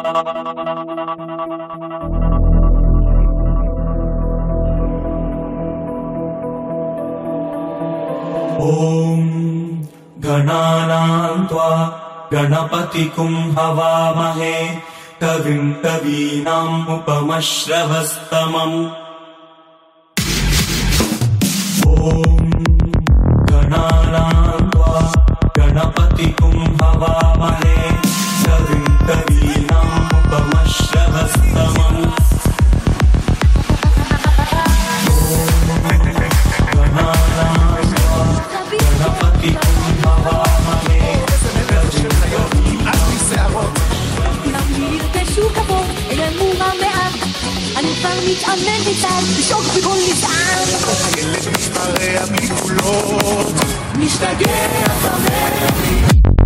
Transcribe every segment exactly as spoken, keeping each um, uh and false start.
ॐ गणानां त्वा गणपतिं हवामहे कविं कवीनाम् उपमश्रवस्तमम् ॐ गणानां त्वा गणपतिं हवामहे कविं कवीनाम् उपमश्रवस्तमम् אני כבר מתאמן איתן, לשוק בכל ליטן הילד משתרע בלי גבולות משתגע במרחי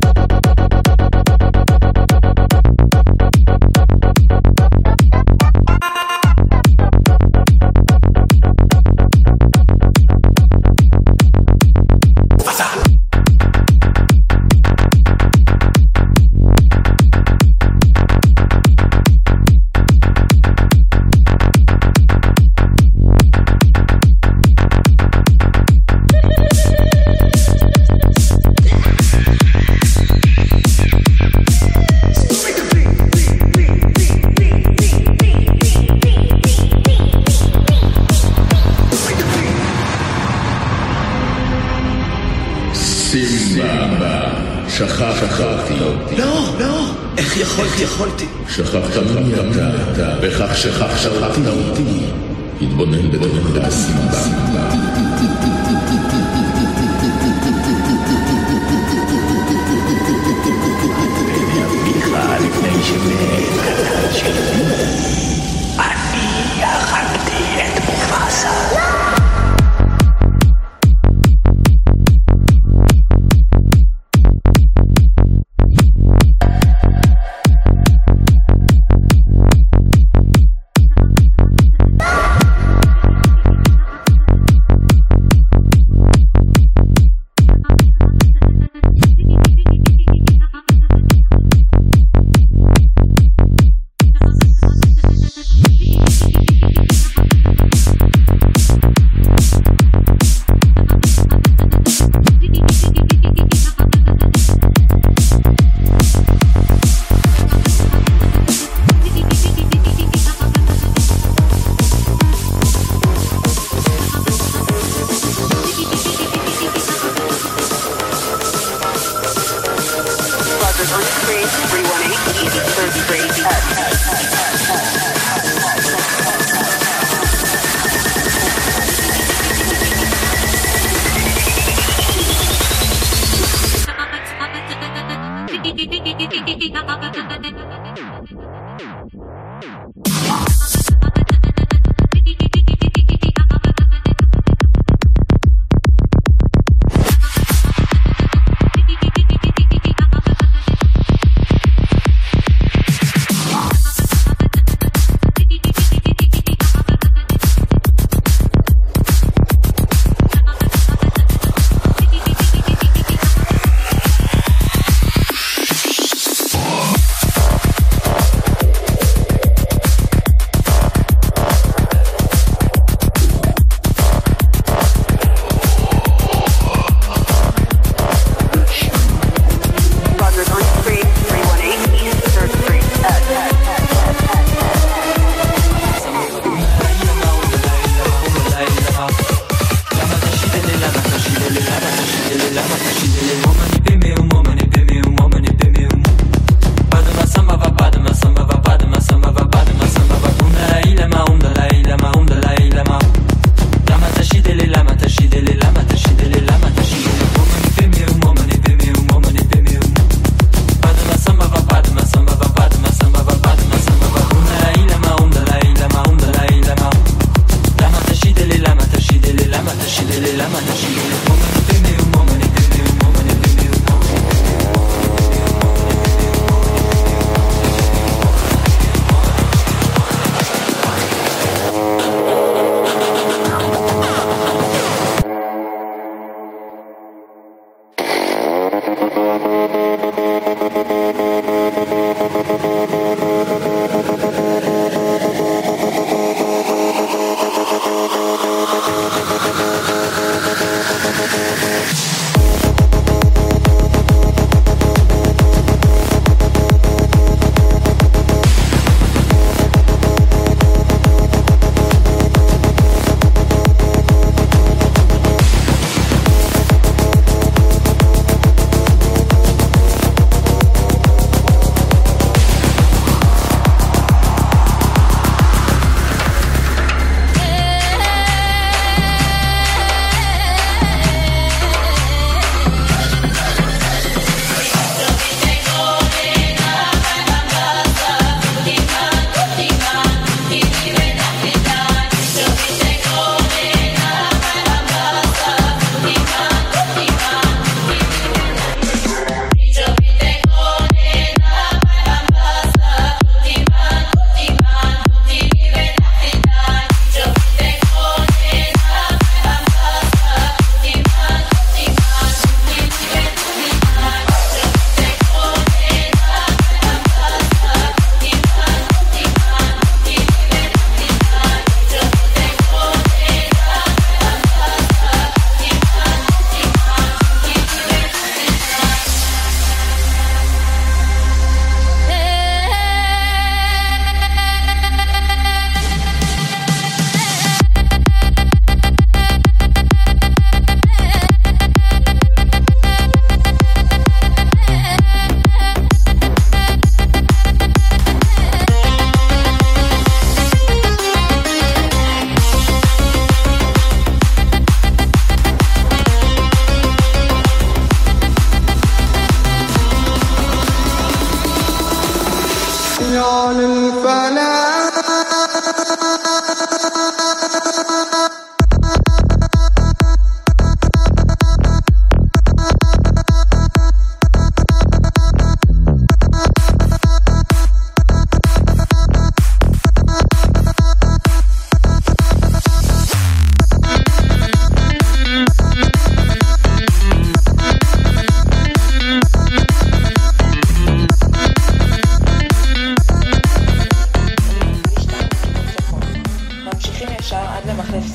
שכחתי אותי. לא, לא, איך יכולתי, יכולתי? שכחת מי אתה, בכך שכחת אותי. התבונן בתוכנית הסימבה. אביך לפני שמת, שלי. אני אכלתי את מופסה.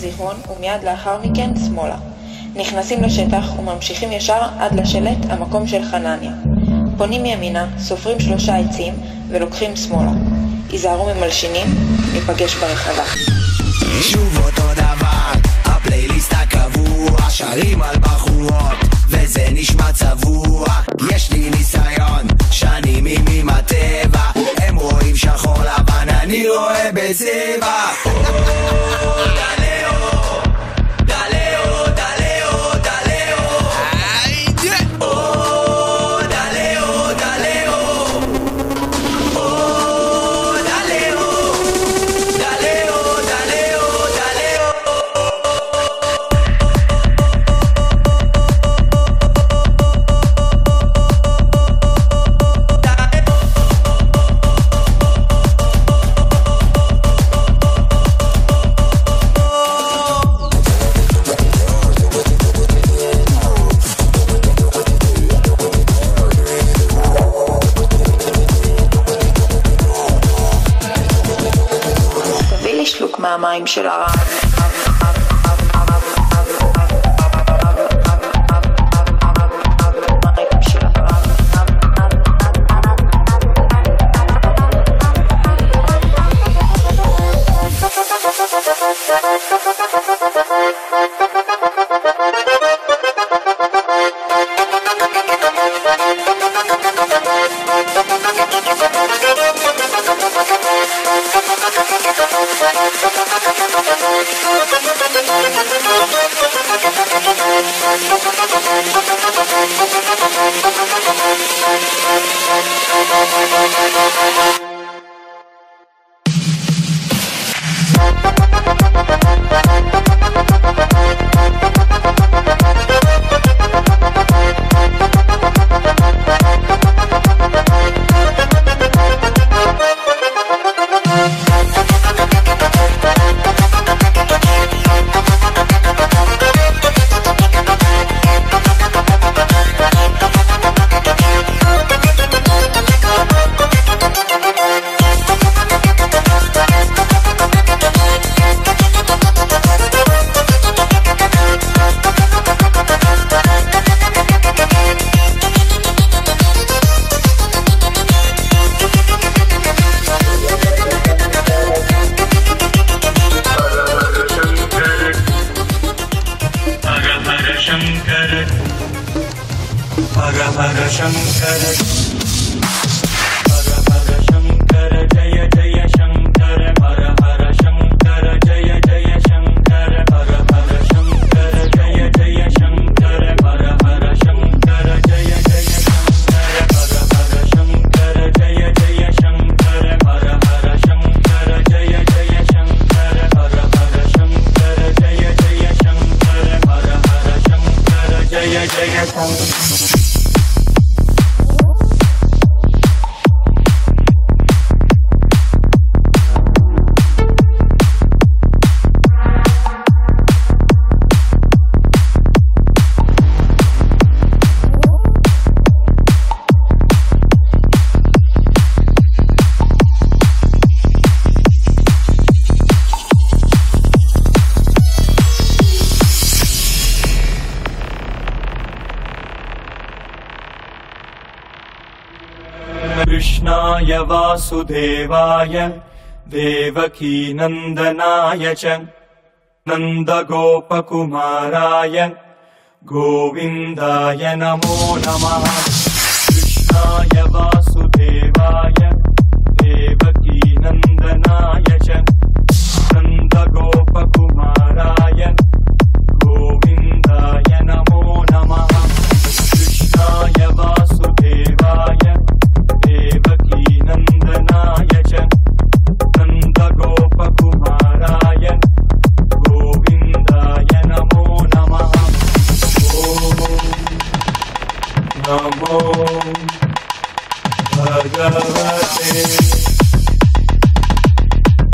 זיכרון ומיד לאחר מכן שמאלה. נכנסים לשטח וממשיכים ישר עד לשלט המקום של חנניה. פונים ימינה, סופרים שלושה עצים ולוקחים שמאלה. היזהרו ממלשינים, ניפגש ברחבה. שוב אותו דבר, הפלייליסט הקבוע, שרים על בחורות וזה נשמע צבוע. יש לי ניסיון, שנים עם הטבע, הם רואים שחור לבן, אני רואה בצבע. מהמים של הרב. कृष्णाय वासुदेवाय देवकी नन्दनाय च नन्दगोपकुमाराय गोविन्दाय नमो नमः। कृष्णाय वासुदेवाय देवकी नन्दनाय च नन्दगोपकुमाराय गोविन्दाय नमो नमः। कृष्णाय वासुदेवाय देवकी नन्दनाय च नन्दगोपकुमाराय गोविन्दाय नमो नमः। ॐ नमो भगवते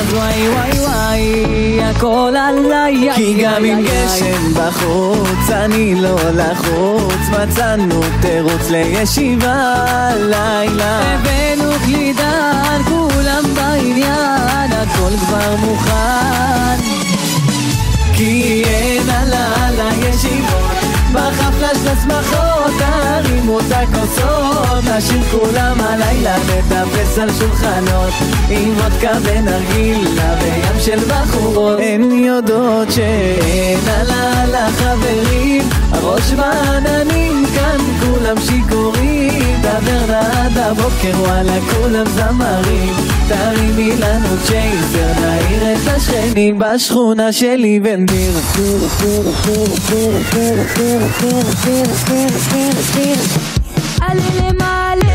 אז וואי וואי וואי הכל עליי, כי גם עם גשם בחוץ אני לא לחוץ, מצאנו תירוץ לישיבה לילה, הבאנו קלידן כולם בעניין, הכל כבר מוכן, כי אין עלה על הישיבות, בחפלה של השמחות תרימו את הכוסות, נשאיר כולם הלילה נטפס על שולחנות עם וודקה ונרגילה בים של בחורות, הן יודעות שאין עלה על החברים, הראש בעננים כאן כולם שיכורים, דבר עד הבוקר וואלה כולם זמרים, תרימי לנו צ'ייסר נעיר את השכנים בשכונה שלי בנדיר, עלה למעלה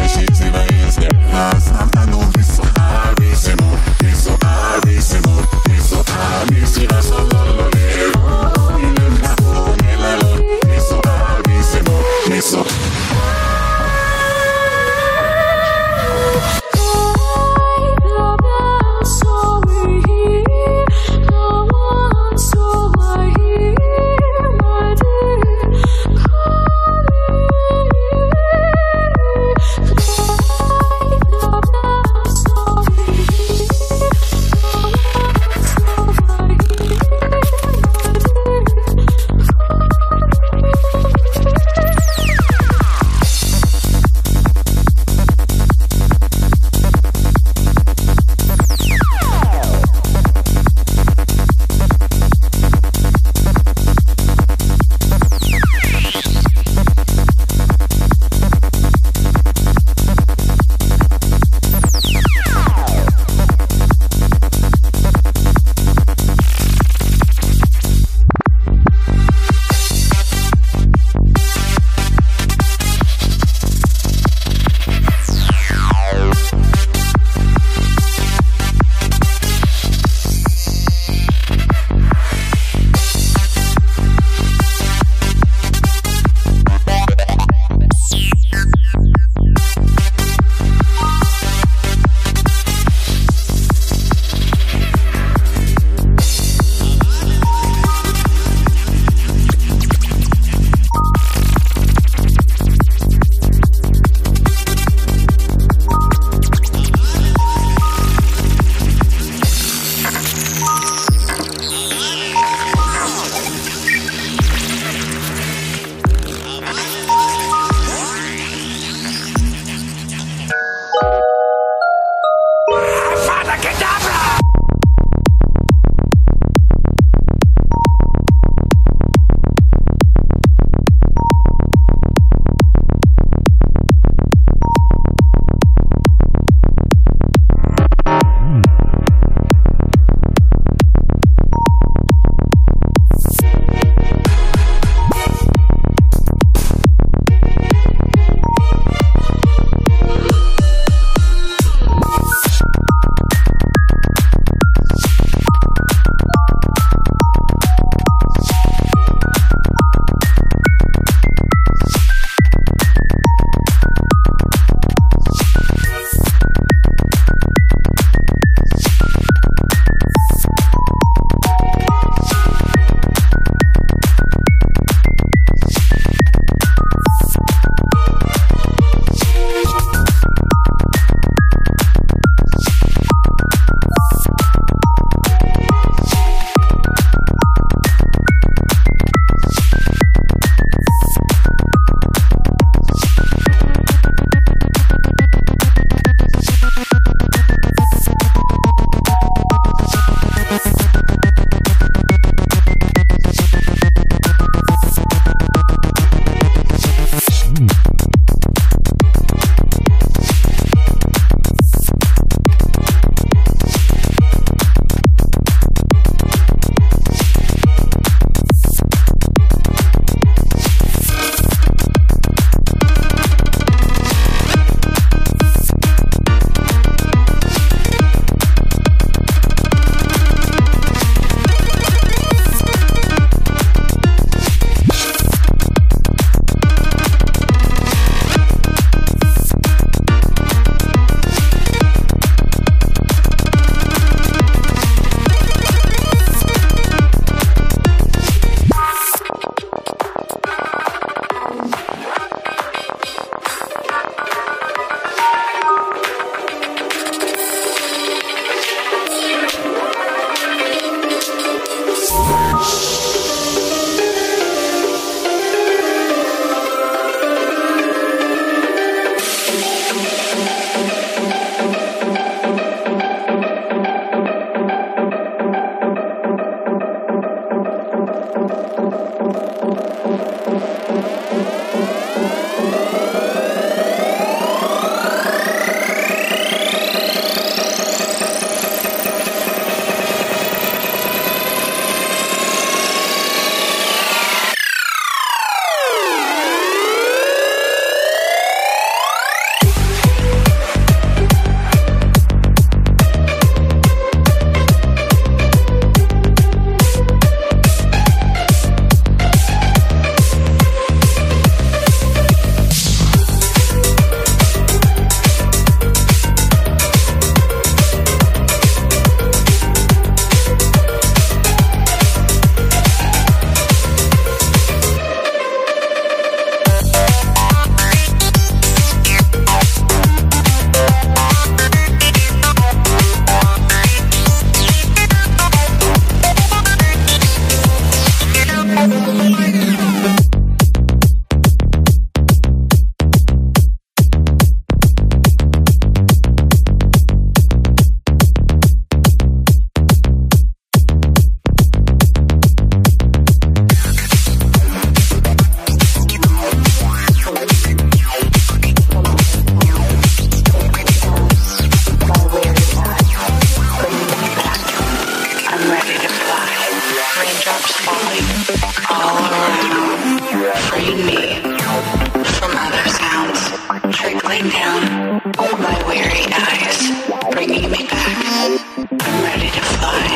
weary eyes, bringing me back. I'm ready to fly.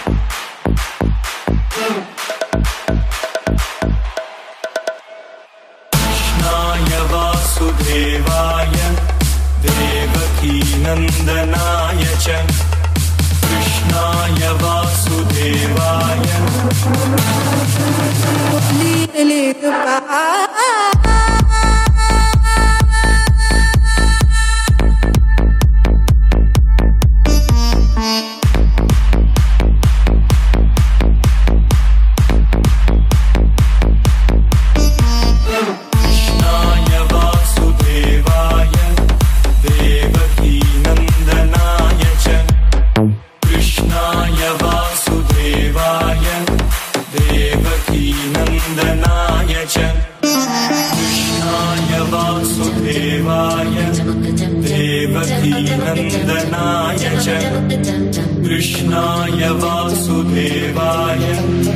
Krishnaya Vasudevaya Devaki Nandanaya Cha Krishnaya Vasudevaya Krishnaya Vasudevaya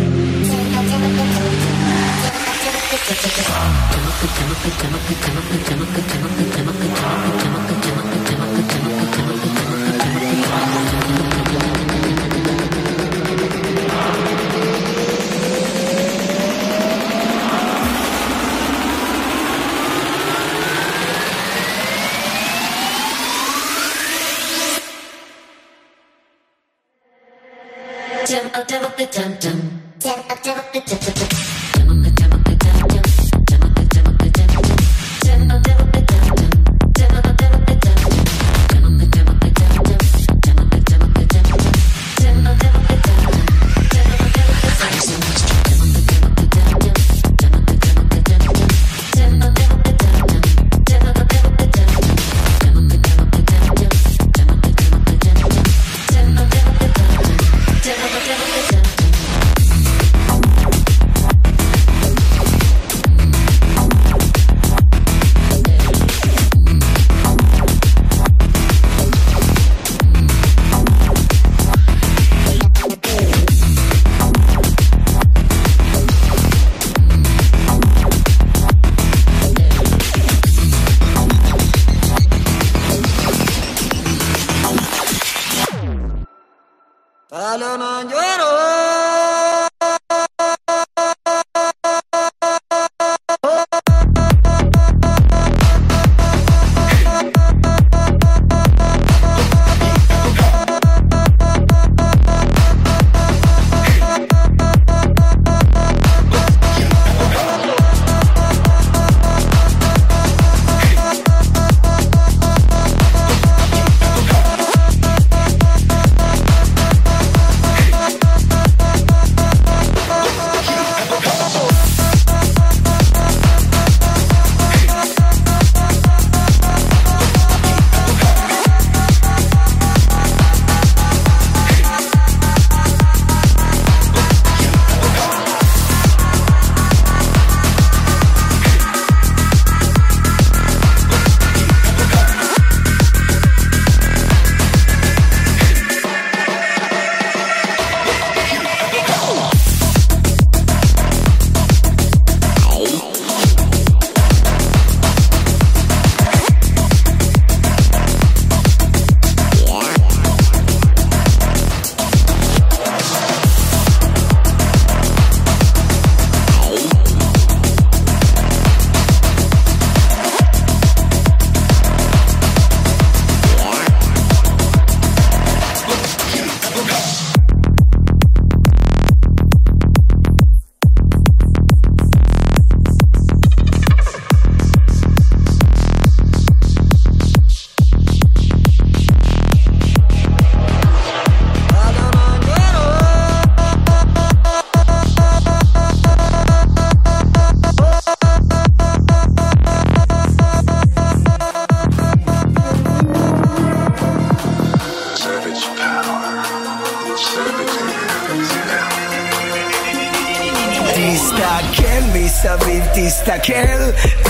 מסביב תסתכל,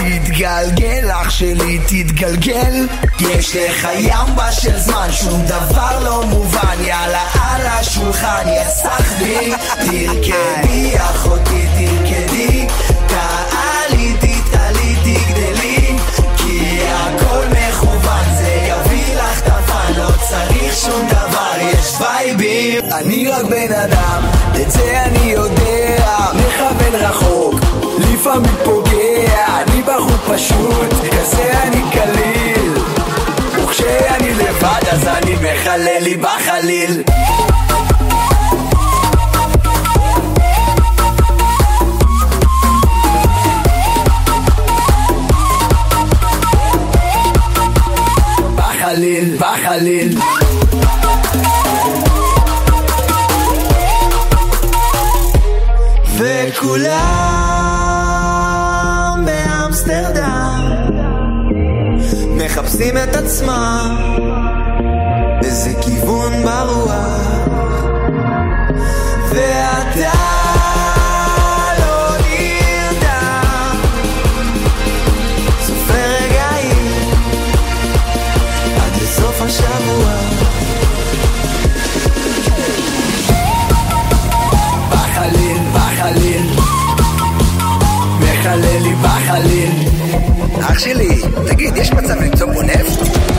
תתגלגל אח שלי תתגלגל, יש לך ימבה של זמן, שום דבר לא מובן, יאללה על השולחן יסחבי, תרקדי אחותי תרקדי, תעלי תתעלי תגדלי, כי הכל מכוון זה יביא לך רק בן אדם, את זה אני יודע, מכוון רחוק, לפעמים פוגע, אני בחור פשוט, כזה אני קליל, וכשאני לבד אז אני מחלל לי בחליל. בחליל, בחליל. וכולם באמסטרדם מחפשים את עצמם איזה כיוון ברוח, ואתה לא נרדם, סופר רגעים עד לסוף השבוע. בחליל, בחליל, מחלל לי בחליל. אח שלי, תגיד, יש מצב למצוא פה נפט?